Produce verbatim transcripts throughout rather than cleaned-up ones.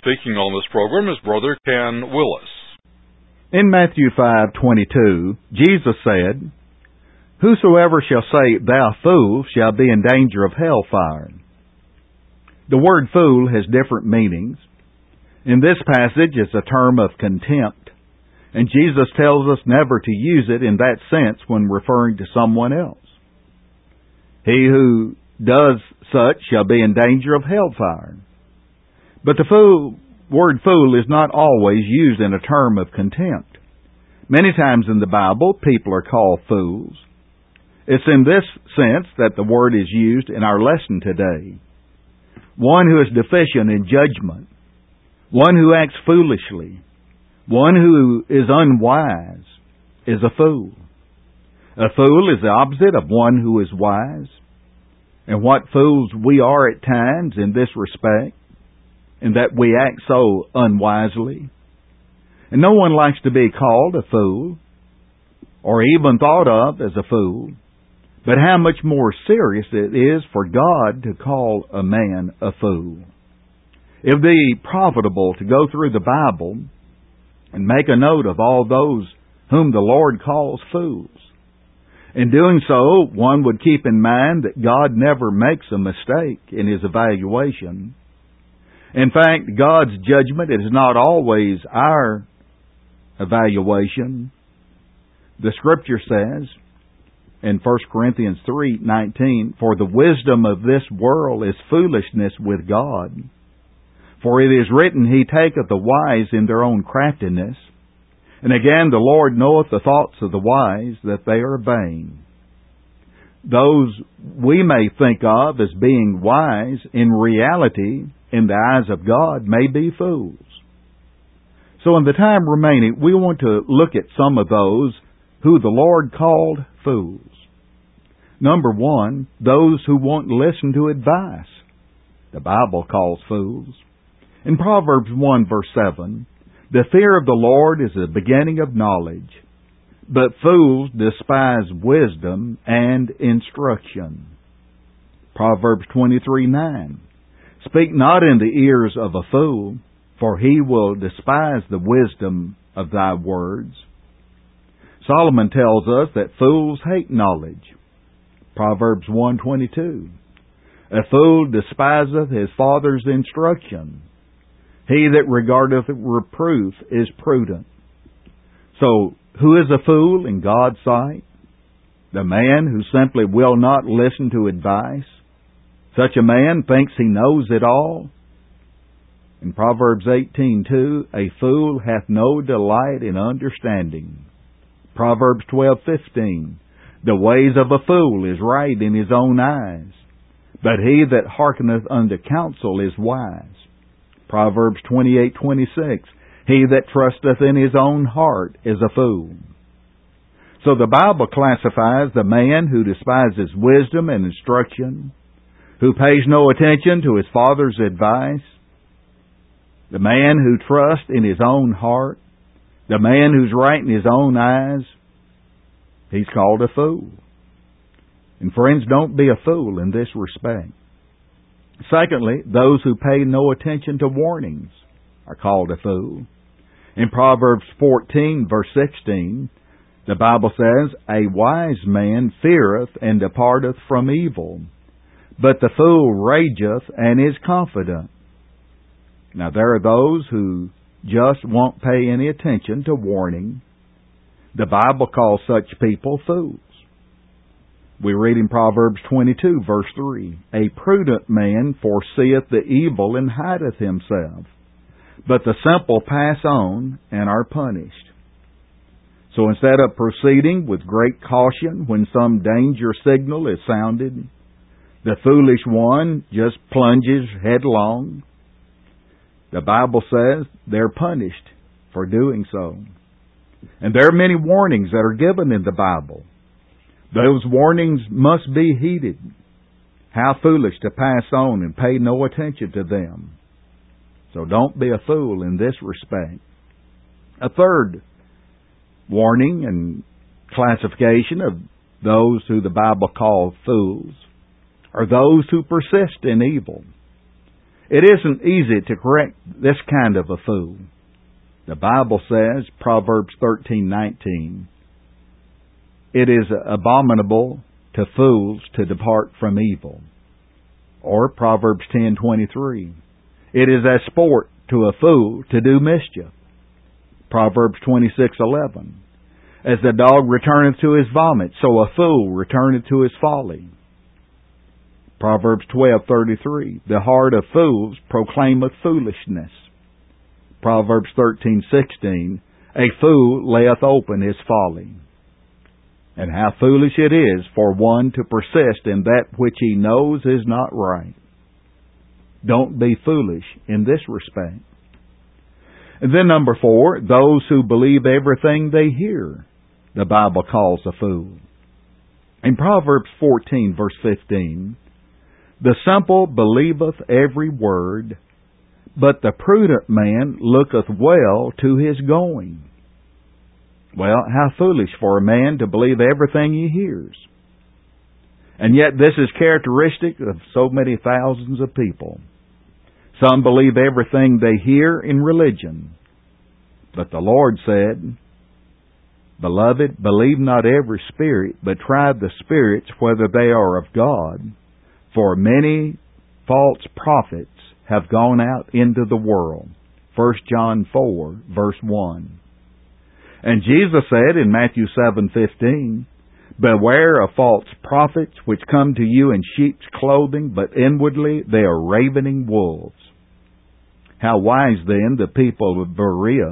speaking on this program is Brother Ken Willis. In Matthew five twenty-two, Jesus said, "Whosoever shall say, Thou fool, shall be in danger of hellfire." The word fool has different meanings. In this passage, it's a term of contempt, and Jesus tells us never to use it in that sense when referring to someone else. He who does such shall be in danger of hellfire. But the fool, word fool is not always used in a term of contempt. Many times in the Bible, people are called fools. It's in this sense that the word is used in our lesson today. One who is deficient in judgment, one who acts foolishly, one who is unwise is a fool. A fool is the opposite of one who is wise. And what fools we are at times in this respect, in that we act so unwisely. And no one likes to be called a fool, or even thought of as a fool. But how much more serious it is for God to call a man a fool. It would be profitable to go through the Bible and make a note of all those whom the Lord calls fools. In doing so, one would keep in mind that God never makes a mistake in His evaluation. In fact, God's judgment is not always our evaluation. The Scripture says in First Corinthians three nineteen, "For the wisdom of this world is foolishness with God. For it is written, He taketh the wise in their own craftiness. And again, the Lord knoweth the thoughts of the wise, that they are vain." Those we may think of as being wise, in reality, in the eyes of God, may be fools. So in the time remaining, we want to look at some of those who the Lord called fools. Number one, those who won't listen to advice. The Bible calls fools. In Proverbs one verse seven, "The fear of the Lord is the beginning of knowledge, but fools despise wisdom and instruction." Proverbs twenty-three nine, "Speak not in the ears of a fool, for he will despise the wisdom of thy words." Solomon tells us that fools hate knowledge. Proverbs one twenty-two, "A fool despiseth his father's instruction. He that regardeth reproof is prudent." So, who is a fool in God's sight? The man who simply will not listen to advice. Such a man thinks he knows it all. In Proverbs eighteen two, "A fool hath no delight in understanding." Proverbs twelve fifteen, "The ways of a fool is right in his own eyes, but he that hearkeneth unto counsel is wise." Proverbs twenty-eight twenty-six, "He that trusteth in his own heart is a fool." So the Bible classifies the man who despises wisdom and instruction, who pays no attention to his father's advice, the man who trusts in his own heart, the man who's right in his own eyes. He's called a fool. And friends, don't be a fool in this respect. Secondly, those who pay no attention to warnings are called a fool. In Proverbs fourteen verse sixteen, the Bible says, "A wise man feareth and departeth from evil, but the fool rageth and is confident." Now there are those who just won't pay any attention to warning. The Bible calls such people fools. We read in Proverbs twenty-two, verse three, "A prudent man foreseeth the evil and hideth himself, but the simple pass on and are punished." So instead of proceeding with great caution when some danger signal is sounded, the foolish one just plunges headlong. The Bible says they're punished for doing so. And there are many warnings that are given in the Bible. Those warnings must be heeded. How foolish to pass on and pay no attention to them. So don't be a fool in this respect. A third warning and classification of those who the Bible calls fools are those who persist in evil. It isn't easy to correct this kind of a fool. The Bible says, Proverbs thirteen nineteen, it is abominable to fools to depart from evil. Or Proverbs ten twenty-three, it is as sport to a fool to do mischief. Proverbs twenty-six eleven, as the dog returneth to his vomit, so a fool returneth to his folly. Proverbs twelve thirty-three, the heart of fools proclaimeth foolishness. Proverbs thirteen sixteen, a fool layeth open his folly. And how foolish it is for one to persist in that which he knows is not right. Don't be foolish in this respect. And then number four, those who believe everything they hear, the Bible calls a fool. In Proverbs fourteen verse fifteen, the simple believeth every word, but the prudent man looketh well to his going. Well, how foolish for a man to believe everything he hears. And yet this is characteristic of so many thousands of people. Some believe everything they hear in religion. But the Lord said, Beloved, believe not every spirit, but try the spirits whether they are of God. For many false prophets have gone out into the world. First John four, verse one. And Jesus said in Matthew seven fifteen, Beware of false prophets which come to you in sheep's clothing, but inwardly they are ravening wolves. How wise then the people of Berea,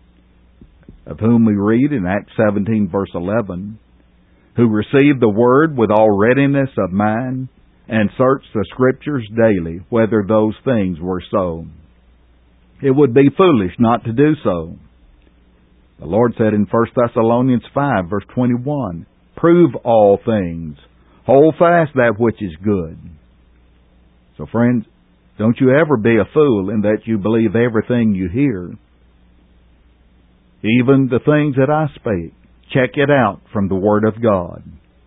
of whom we read in Acts seventeen verse eleven, who received the word with all readiness of mind, and searched the Scriptures daily, whether those things were so. It would be foolish not to do so. The Lord said in First Thessalonians five, verse twenty-one, Prove all things. Hold fast that which is good. So friends, don't you ever be a fool in that you believe everything you hear. Even the things that I speak. Check it out from the Word of God.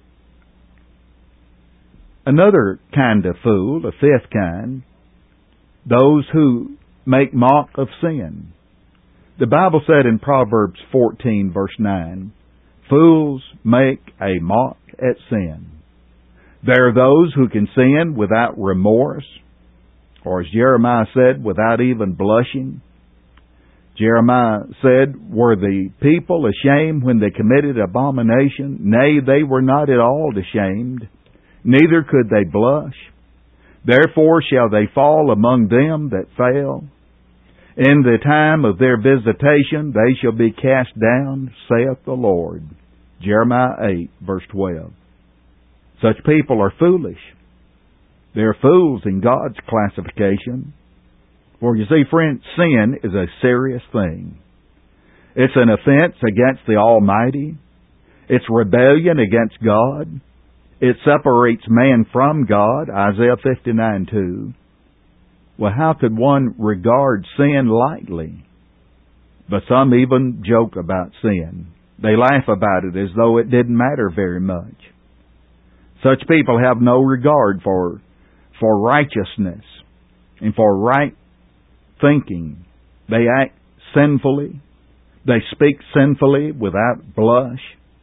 Another kind of fool, the fifth kind, those who make mock of sin. The Bible said in Proverbs fourteen, verse nine, Fools make a mock at sin. There are those who can sin without remorse, or as Jeremiah said, without even blushing. Jeremiah said, Were the people ashamed when they committed abomination? Nay, they were not at all ashamed, neither could they blush. Therefore shall they fall among them that fell. In the time of their visitation they shall be cast down, saith the Lord. Jeremiah eight, verse twelve. Such people are foolish. They're fools in God's classification. For you see, friend, sin is a serious thing. It's an offense against the Almighty. It's rebellion against God. It separates man from God, Isaiah fifty-nine two. Well, how could one regard sin lightly? But some even joke about sin. They laugh about it as though it didn't matter very much. Such people have no regard for, for righteousness and for right thinking. They act sinfully. They speak sinfully without blush.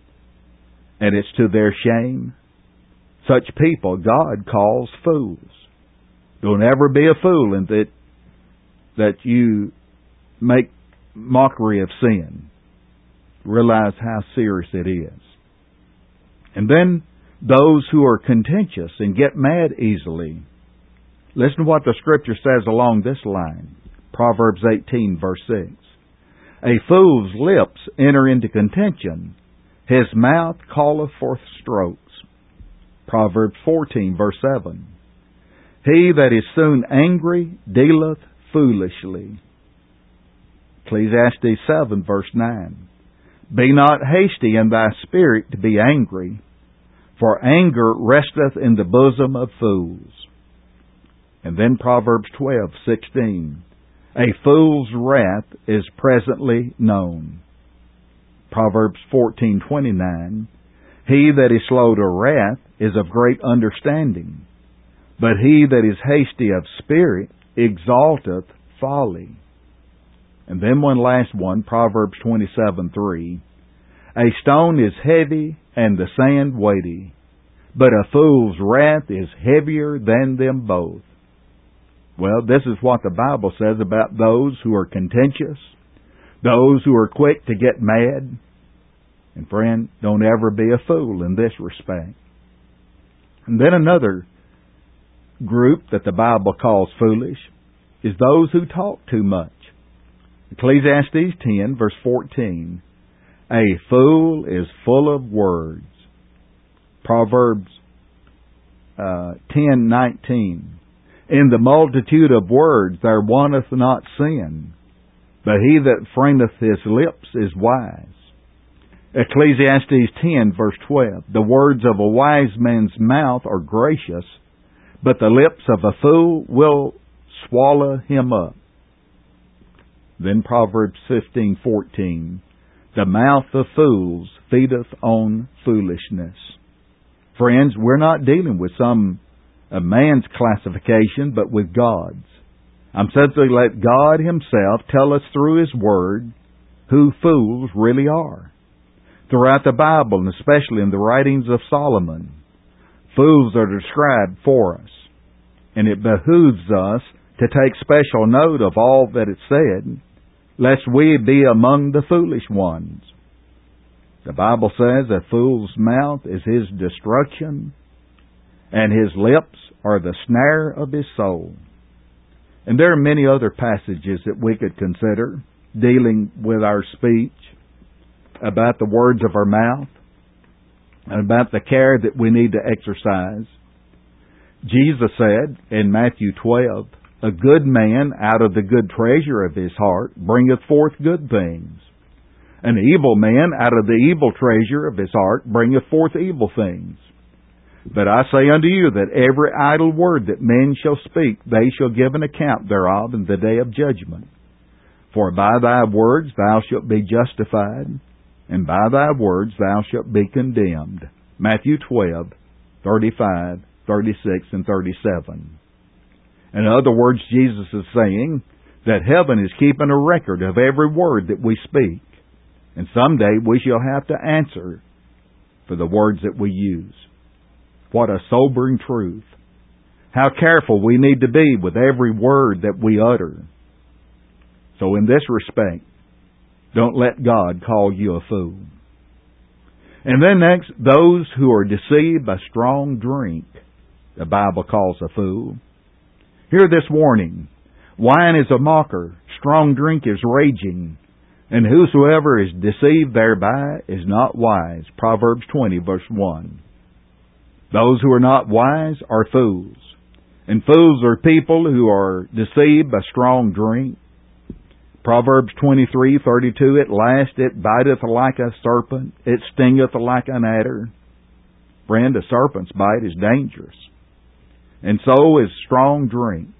And it's to their shame. Such people God calls fools. Don't ever be a fool in that, that you make mockery of sin. Realize how serious it is. And then those who are contentious and get mad easily. Listen to what the Scripture says along this line. Proverbs eighteen, verse six. A fool's lips enter into contention. His mouth calleth forth strokes. Proverbs fourteen, verse seven. He that is soon angry dealeth foolishly. Ecclesiastes seven, verse nine. Be not hasty in thy spirit to be angry, for anger resteth in the bosom of fools. And then Proverbs twelve, sixteen. A fool's wrath is presently known. Proverbs fourteen, twenty-nine. He that is slow to wrath is of great understanding, but he that is hasty of spirit exalteth folly. And then one last one, Proverbs twenty-seven three. A stone is heavy and the sand weighty, but a fool's wrath is heavier than them both. Well, this is what the Bible says about those who are contentious, those who are quick to get mad. And friend, don't ever be a fool in this respect. And then another group that the Bible calls foolish is those who talk too much. Ecclesiastes ten, verse fourteen. A fool is full of words. Proverbs uh, ten nineteen. In the multitude of words there wanteth not sin, but he that frameth his lips is wise. Ecclesiastes ten, verse twelve. The words of a wise man's mouth are gracious, but the lips of a fool will swallow him up. Then Proverbs fifteen fourteen. The mouth of fools feedeth on foolishness. Friends, we're not dealing with some a man's classification, but with God's. I'm simply let God Himself tell us through His Word who fools really are. Throughout the Bible, and especially in the writings of Solomon, fools are described for us. And it behooves us to take special note of all that it said, lest we be among the foolish ones. The Bible says a fool's mouth is his destruction, and his lips are the snare of his soul. And there are many other passages that we could consider dealing with our speech, about the words of our mouth, and about the care that we need to exercise. Jesus said in Matthew twelve, a good man out of the good treasure of his heart bringeth forth good things. An evil man out of the evil treasure of his heart bringeth forth evil things. But I say unto you that every idle word that men shall speak, they shall give an account thereof in the day of judgment. For by thy words thou shalt be justified, and by thy words thou shalt be condemned. Matthew twelve, thirty-five, thirty-six, and thirty-seven. In other words, Jesus is saying that heaven is keeping a record of every word that we speak. And someday we shall have to answer for the words that we use. What a sobering truth. How careful we need to be with every word that we utter. So in this respect, don't let God call you a fool. And then next, those who are deceived by strong drink, the Bible calls a fool. Hear this warning. Wine is a mocker, strong drink is raging, and whosoever is deceived thereby is not wise. Proverbs twenty, verse one. Those who are not wise are fools. And fools are people who are deceived by strong drink. Proverbs twenty-three, thirty-two, at last it biteth like a serpent, it stingeth like an adder. Friend, a serpent's bite is dangerous. And so is strong drink.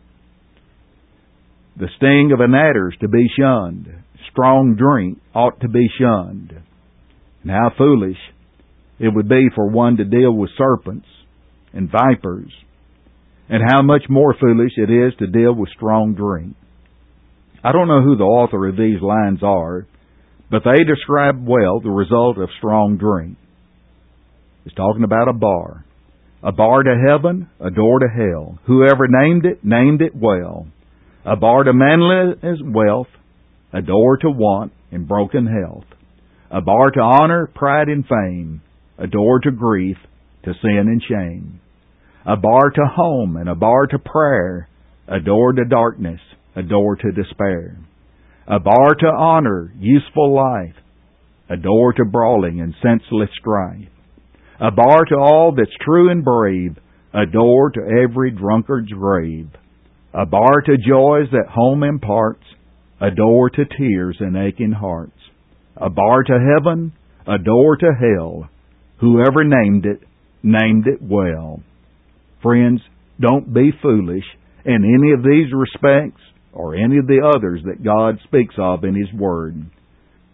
The sting of an adder is to be shunned. Strong drink ought to be shunned. And how foolish it would be for one to deal with serpents and vipers, and how much more foolish it is to deal with strong drink. I don't know who the author of these lines are, but they describe well the result of strong drink. It's talking about a bar. A bar to heaven, a door to hell. Whoever named it, named it well. A bar to manliness, wealth, a door to want and broken health. A bar to honor, pride, and fame. A door to grief, to sin and shame. A bar to home and a bar to prayer. A door to darkness, a door to despair. A bar to honor, useful life. A door to brawling and senseless strife. A bar to all that's true and brave. A door to every drunkard's grave. A bar to joys that home imparts. A door to tears and aching hearts. A bar to heaven, a door to hell. Whoever named it, named it well. Friends, don't be foolish in any of these respects or any of the others that God speaks of in His Word.